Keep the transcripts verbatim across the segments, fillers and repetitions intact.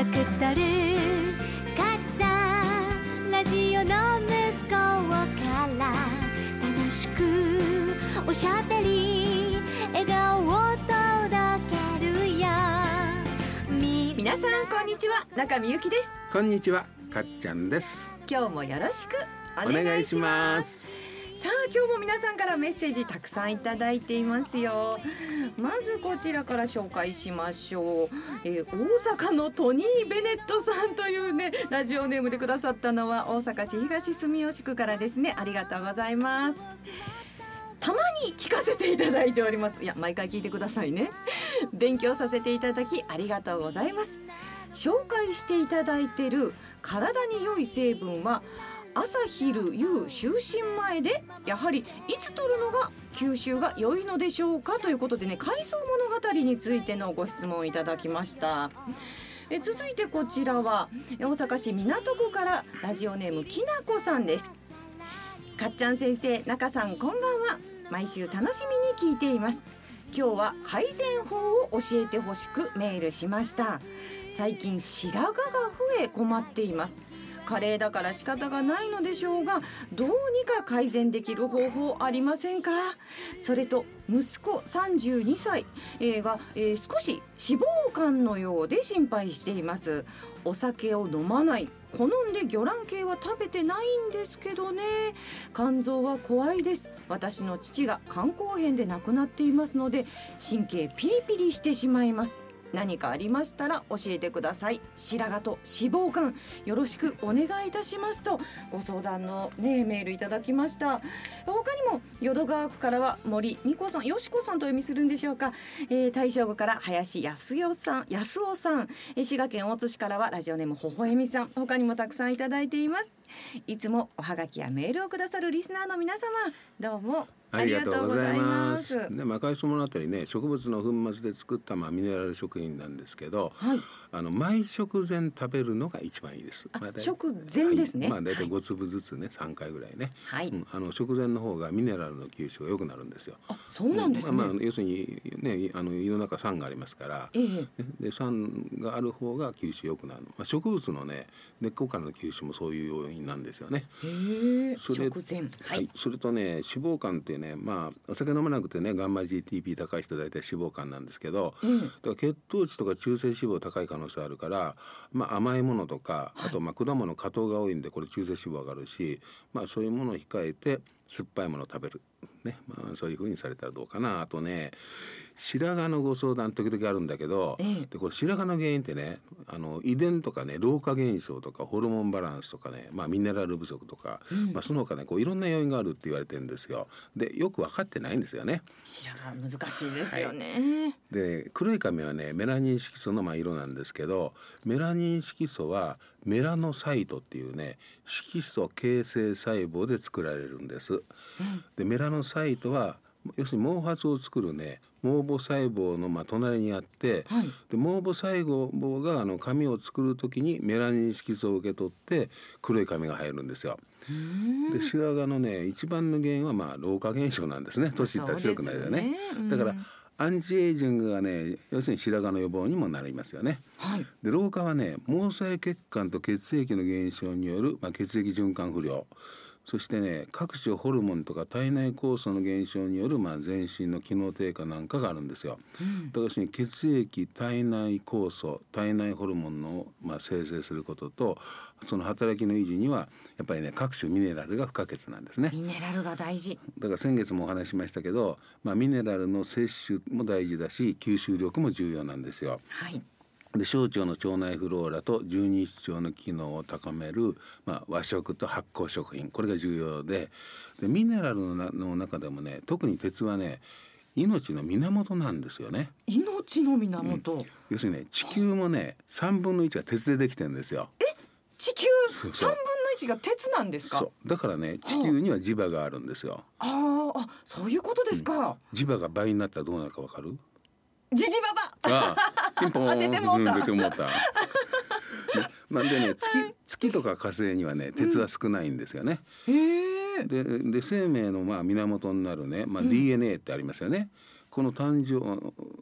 くとるかっちゃんラジオの向こうから楽しくおしゃべり笑顔を届けるよ。み皆さんこんにちは、中見ゆきです。 こんにちは、かっちゃんです。 今日もよろしくおお願いし願いしまますす。さあ今日も皆さんからメッセージたくさんいただいていますよ。まずこちらから紹介しましょう、えー、大阪のトニー・ベネットさんというねラジオネームでくださったのは大阪市東住吉区からですね。ありがとうございます。たまに聞かせていただいております。いや毎回聞いてくださいね。勉強させていただきありがとうございます。紹介していただいている体に良い成分は朝昼夕就寝前でやはりいつ摂るのが吸収が良いのでしょうかということでね、海藻物語についてのご質問をいただきました。え続いてこちらは大阪市港区からラジオネームきなこさんです。かっちゃん先生、中さんこんばんは。毎週楽しみに聞いています。今日は改善法を教えてほしくメールしました。最近白髪が増え困っています。加齢だから仕方がないのでしょうが、どうにか改善できる方法ありませんか。それと息子さんじゅうにさい、えー、が、えー、少し脂肪肝のようで心配しています。お酒を飲まない、好んで魚卵系は食べてないんですけどね。肝臓は怖いです。私の父が肝硬変で亡くなっていますので神経ピリピリしてしまいます。何かありましたら教えてください。白髪と脂肪肝よろしくお願いいたしますとご相談の、ね、メールいただきました。他にも淀川区からは森美子さん、よしこさんとお読みするんでしょうか、えー、大正区から林康代さん、安尾さん、えー、滋賀県大津市からはラジオネームほほえみさん、他にもたくさんいただいています。いつもおはがきやメールをくださるリスナーの皆様、どうもありがとうございます。 ね、まあ、海藻物語ね、植物の粉末で作った、まあ、ミネラル食品なんですけど、はい、あの毎食前食べるのが一番いいです。 まあ、食前ですね。 はい、まあ、だいたいご粒ずつね、はい、さんかいぐらいね、はい、うん、あの食前の方がミネラルの吸収が良くなるんですよ。 あ、そうなんですね。 まあまあ、要するに、ね、あの胃の中酸がありますから、ええ、で酸がある方が吸収良くなる、まあ、植物のね根っこからの吸収もそういう要因なんですよね。 へえ、食前、はいはい、それとね脂肪肝ってね、まあ、お酒飲まなくてねガンマ ジーティーピー 高い人大体脂肪肝なんですけど、うん、だから血糖値とか中性脂肪高い可能性あるから、まあ、甘いものとか、あとまあ果物果糖が多いんでこれ中性脂肪上がるし、まあ、そういうものを控えて酸っぱいものを食べる、ね、まあ、そういう風にされたらどうかな。あとね白髪のご相談時々あるんだけど、ええ、でこれ白髪の原因ってね、あの遺伝とかね老化現象とかホルモンバランスとかね、まあ、ミネラル不足とか、うん、まあ、その他ねこういろんな要因があるって言われてるんですよ。でよく分かってないんですよね。 白髪難しいですよね、 はい、で黒い髪はねメラニン色素のまあ色なんですけど、メラニン色素はメラノサイトっていうね色素形成細胞で作られるんです、うん、でメラノサイトは要するに毛髪を作るね毛母細胞のまあ隣にあって、はい、で毛母細胞があの髪を作るときにメラニン色素を受け取って黒い髪が生えるんですよ。で白髪のね一番の原因はまあ老化現象なんですね。年いったら白くなるよね。ね、うん、だからアンチエイジングがね要するに白髪の予防にもなりますよね、はい、で老化はね毛細血管と血液の減少による、まあ、血液循環不良、そしてね各種ホルモンとか体内酵素の減少による、まあ、全身の機能低下なんかがあるんですよ、うん、だから血液体内酵素体内ホルモンの、まあ、生成することとその働きの維持にはやっぱりね各種ミネラルが不可欠なんですね。 ミネラルが大事だから先月もお話しましたけど、まあ、ミネラルの摂取も大事だし吸収力も重要なんですよ、はい、で小腸の腸内フローラと十二指腸の機能を高める、まあ、和食と発酵食品、これが重要 で, でミネラル の, なの中でもね特に鉄はね命の源なんですよね。 命の源、うん、 要するにね地球もねさんぶんのいちが鉄でできてるんですよ。 え地球さんぶんのいちが鉄なんですか。 そうだからね地球には磁場があるんですよ。 ああそういうことですか、 うん、磁場が倍になったらどうなるかわかる？ ジジババああピンポン当ててもうた、 うん、出てもうたまあでね 月, 月とか火星にはね鉄は少ないんですよね、うん、へでで生命のまあ源になるね、まあ、ディーエヌエー ってありますよね、うん、この誕生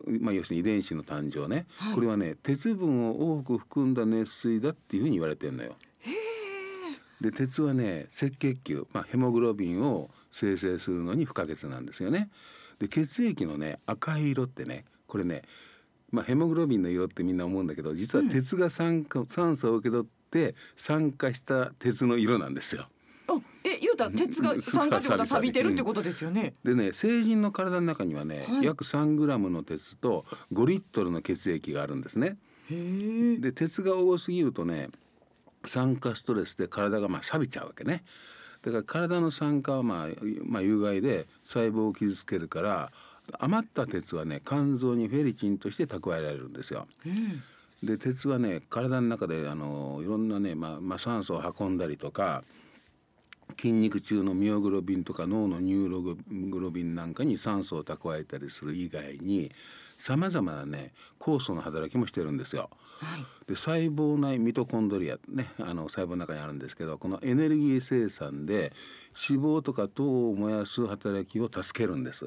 まあ、要するに遺伝子の誕生ね、 はい、 これはね鉄分を多く含んだ熱水だっていうふうに言われてるのよ。 へで鉄はね赤血球、まあ、ヘモグロビンを生成するのに不可欠なんですよね。で血液のね赤い色ってねこれね、まあ、ヘモグロビンの色ってみんな思うんだけど実は鉄が酸化、うん、酸素を受け取って酸化した鉄の色なんですよ。 あえ言うたら鉄が酸化ってことは錆びてるってことですよね。 でね成人の体の中にはね、はい、約さんグラムの鉄とごリットルの血液があるんですね。 へで鉄が多すぎるとね酸化ストレスで体がまあ錆びちゃうわけね。だから体の酸化はまあ、まあ、有害で細胞を傷つけるから余った鉄はね肝臓にフェリチンとして蓄えられるんですよ。うん、で鉄はね体の中であのいろんなね、まあまあ、酸素を運んだりとか筋肉中のミオグロビンとか脳のニューログロビンなんかに酸素を蓄えたりする以外にさまざまなね酵素の働きもしてるんですよ。はい、で細胞内ミトコンドリア、ね、あの細胞の中にあるんですけどこのエネルギー生産で脂肪とか糖を燃やす働きを助けるんです。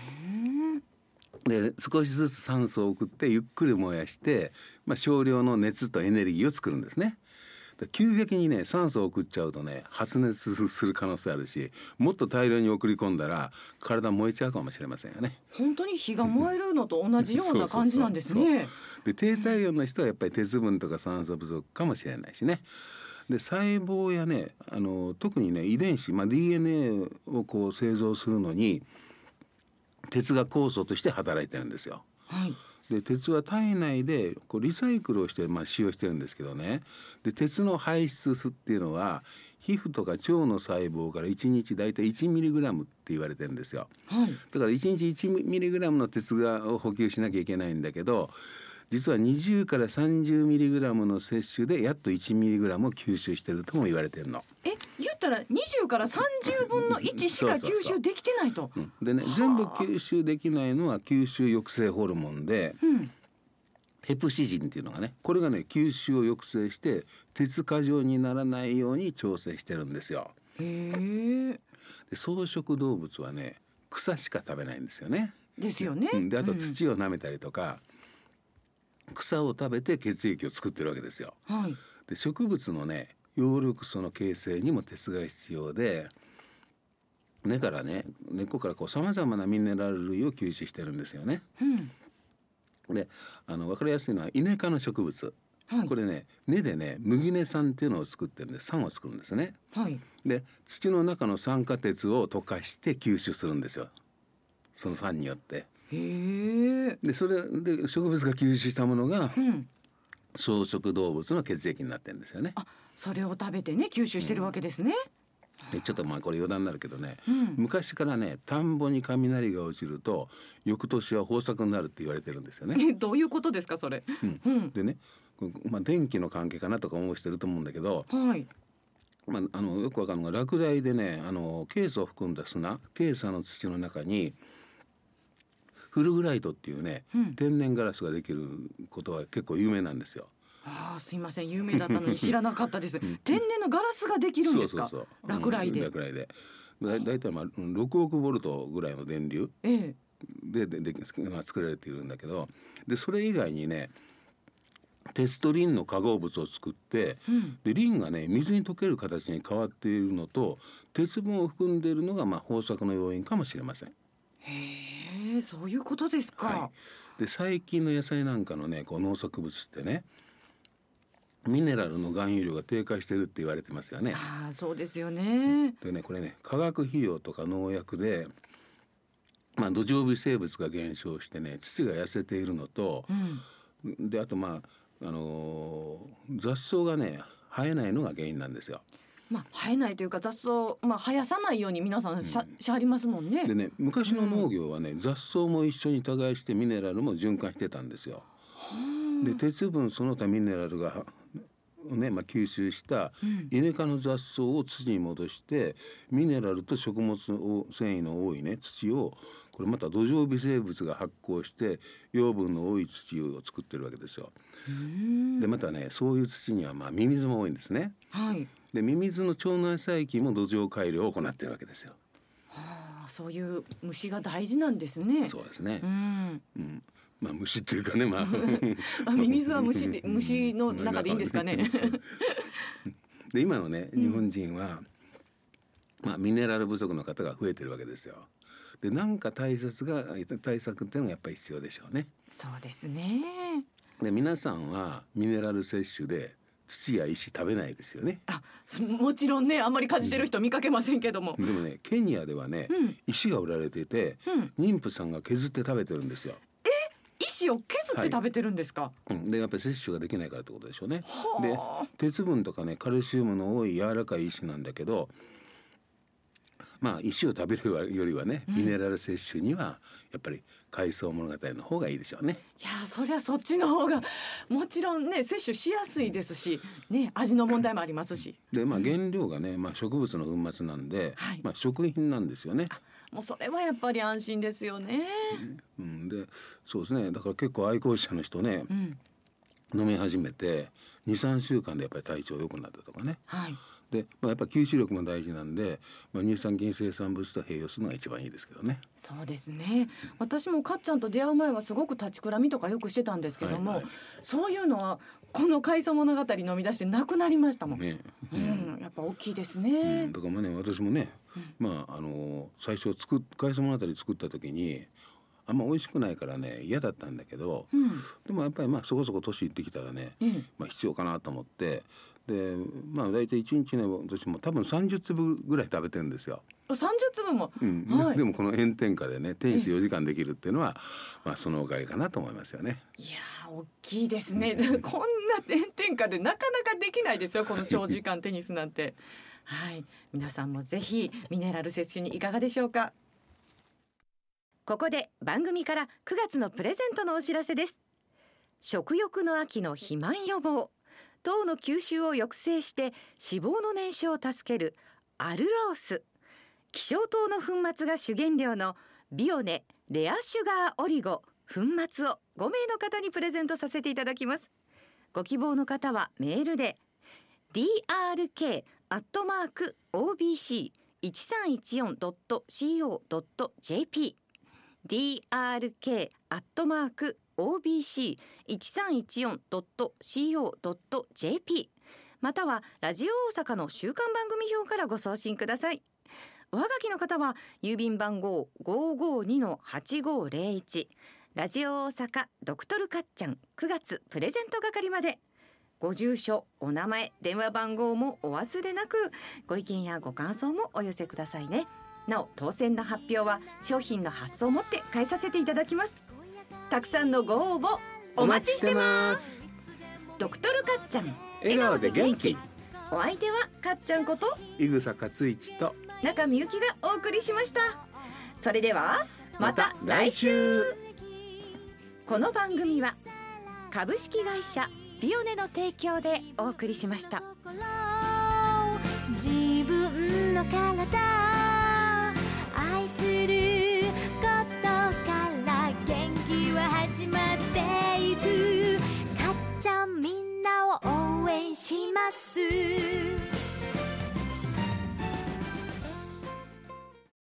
で少しずつ酸素を送ってゆっくり燃やして、まあ、少量の熱とエネルギーを作るんですね。急激にね酸素を送っちゃうとね発熱する可能性あるしもっと大量に送り込んだら体燃えちゃうかもしれませんよね。 本当に火が燃えるのと同じような感じなんですね。そうそうそうで低体温の人はやっぱり鉄分とか酸素不足かもしれないしね。で細胞やねあの特にね遺伝子、まあ、ディーエヌエー をこう製造するのに鉄が酵素として働いてるんですよ。はいで鉄は体内でこうリサイクルをして、まあ、使用してるんですけどね。で鉄の排出っていうのは皮膚とか腸の細胞からいちにちだいたいいちミリグラムって言われてるんですよ。はい、だからいちにちいちミリグラムの鉄がを補給しなきゃいけないんだけど実はにじゅうからさんじゅうミリグラムの摂取でやっといちミリグラムを吸収してるとも言われてるの。 え言ったらにじゅうからさんじゅうぶんのいちしか吸収できてないと。 そうそうそう、うん、でね全部吸収できないのは吸収抑制ホルモンで、うん、ヘプシジンっていうのがねこれがね吸収を抑制して鉄過剰にならないように調整してるんですよ。へーで草食動物はね草しか食べないんですよね。 ですよね。 であと土を舐めたりとか、うん、草を食べて血液を作ってるわけですよ。はい、で植物のね葉緑素の形成にも鉄が必要で根からね根っこからさまざまなミネラル類を吸収してるんですよね。うん、であの分かりやすいのはイネ科の植物、はい、これね根でね麦根酸っていうのを作ってるんで酸を作るんですね。はい、で土の中の酸化鉄を溶かして吸収するんですよその酸によって。へーでそれで植物が吸収したものが、うん草食動物の血液になってるんですよね。 あ、それを食べてね吸収してるわけですね。 うん、でちょっとまあこれ余談になるけどね、うん、昔からね田んぼに雷が落ちると翌年は豊作になるって言われてるんですよね。 えどういうことですかそれ。 うんうん、でね、まあ、電気の関係かなとか思う人いると思うんだけど、はいまあ、あのよくわかるのが落雷でねあのケイ素を含んだ砂ケイ砂の土の中にフルグライトっていうね、うん、天然ガラスができることは結構有名なんですよ。 ああすいません有名だったのに知らなかったです。天然のガラスができるんですか。そうそうそう落雷で、うん、 落雷でだ, だいたいまあろくおくボルトぐらいの電流で、ええ、ででで、まあ、作られているんだけどでそれ以外にね鉄とリンの化合物を作って、うん、でリンがね水に溶ける形に変わっているのと鉄分を含んでいるのがまあ豊作の要因かもしれません。 へえそういうことですか。はい、 で最近の野菜なんかのねこう農作物ってねミネラルの含有量が低下してるって言われてますよね。 ああそうですよね。 でねこれね化学肥料とか農薬で、まあ、土壌微生物が減少してね土が痩せているのと、うん、であとまあ、あのー、雑草がね生えないのが原因なんですよ。 まあ、生えないというか雑草、まあ、生やさないように皆さんし ゃ,、うん、しはりますもんね。 でね昔の農業はね、うん、雑草も一緒に耕してミネラルも循環してたんですよ。で鉄分その他ミネラルが、ねまあ、吸収したイネ科の雑草を土に戻してミネラルと食物繊維の多い、ね、土をこれまた土壌微生物が発酵して養分の多い土を作ってるわけですよ。でまたねそういう土にはまあミミズも多いんですね。はいでミミズの腸内細菌も土壌改良を行っているわけですよ。 はあ、そういう虫が大事なんですね。 そうですね、うんうんまあ虫っていうかね、まああミミズは虫で虫の中でいいんですかね。 で今のね日本人は、まあ、ミネラル不足の方が増えてるわけですよ。でなんか対策が対策っていうのがやっぱり必要でしょうね。 そうですね。 で皆さんはミネラル摂取で土や石食べないですよね。 あもちろんね、あんまりかじってる人見かけませんけども、 でもねケニアではね、うん、石が売られていて、うん、妊婦さんが削って食べてるんですよ。 え石を削って食べてるんですか。 はい、うん、でやっぱり摂取ができないからってことでしょうね。で鉄分とかねカルシウムの多い柔らかい石なんだけど、まあ石を食べるよりはねミネラル摂取にはやっぱり海藻物語の方がいいでしょうね。 いやそりゃそっちの方がもちろんね摂取しやすいですし、ね、味の問題もありますし、 で、まあ、原料がね、まあ、植物の粉末なんで、はい、まあ、食品なんですよね。 もうそれはやっぱり安心ですよね。 うん、でそうですね、だから結構愛好者の人ね、うん、飲み始めて にさんしゅうかんでやっぱり体調良くなったとかね、はい、でまあ、やっぱり吸収力も大事なんで、まあ、乳酸菌生産物と併用するのが一番いいですけどね。 そうですね、私もかっちゃんと出会う前はすごく立ちくらみとかよくしてたんですけども、はいはい、そういうのはこの海藻物語飲み出してなくなりましたもん、ね、うん、やっぱ大きいですね、 うん、だからね私もね、うん、まああの最初作っ海藻物語作った時にあんま美味しくないからね嫌だったんだけど、うん、でもやっぱりまあそこそこ年いってきたらね、うん、まあ、必要かなと思って、でまあ大体いちにちね私も多分さんじゅっつぶぐらい食べてるんですよ。 さんじゅっつぶも、 うん、はい、でもこの炎天下でね天使よじかんできるっていうのは、まあ、そのおかげかなと思いますよね。 いや大きいですねこんな炎天下でなかなかできないですよこの長時間テニスなんてはい、皆さんもぜひミネラル摂取にいかがでしょうか。ここで番組からくがつのプレゼントのお知らせです。食欲の秋の肥満予防、糖の吸収を抑制して脂肪の燃焼を助けるアルロース、希少糖の粉末が主原料のビオネレアシュガーオリゴ粉末をごめいの方にプレゼントさせていただきます。ご希望の方はメールで ディーアールケー アットマーク オービーシー いちさんいちよん ドット シーオー ドット ジェーピー ディーアールケー アットマーク オービーシー いちさんいちよん ドット シーオー ドット ジェーピー またはラジオ大阪の週刊番組表からご送信ください。おはがきの方は郵便番号 ごーごーにのはちごーぜろいち ラジオ大阪ドクトルかっちゃんくがつプレゼント係まで。ご住所、お名前、電話番号もお忘れなく、ご意見やご感想もお寄せくださいね。なお当選の発表は商品の発送をもって返させていただきます。たくさんのご応募お待ちしてます。ドクトルかっちゃん笑顔で元気。 お相手はかっちゃんこと井草克一と中みゆきがお送りしました。それではまた来週。この番組は株式会社ビオネの提供でお送りしました。 自分の体愛することから元気は始まっていく。かっちゃんみんなを応援します。